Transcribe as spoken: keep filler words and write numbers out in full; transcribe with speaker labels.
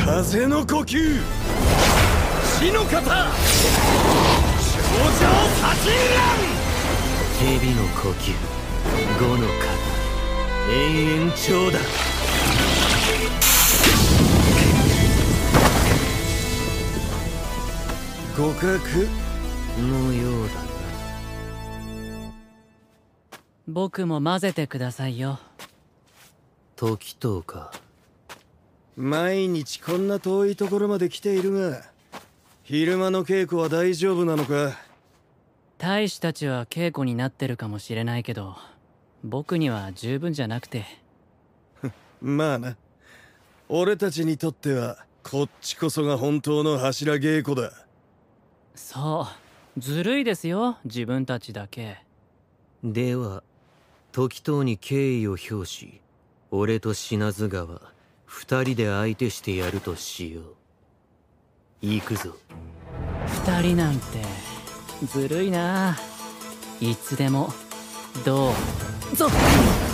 Speaker 1: 風の呼吸、死の型、頂上殺人乱。
Speaker 2: 蛇の呼吸、五の型、永遠長だ。
Speaker 1: 互角
Speaker 2: のようだな。
Speaker 3: 僕も混ぜてくださいよ。
Speaker 2: 時藤か。
Speaker 1: 毎日こんな遠いところまで来ているが、昼間の稽古は大丈夫なのか？
Speaker 3: 大使たちは稽古になってるかもしれないけど、僕には十分じゃなくて。
Speaker 1: まあな、俺たちにとってはこっちこそが本当の柱稽古だ。
Speaker 3: そう、ずるいですよ、自分たちだけ。
Speaker 2: では時藤に敬意を表し、俺と品津川二人で相手してやるとしよう。行くぞ。
Speaker 3: 二人なんてずるいな。いつでもどうぞ。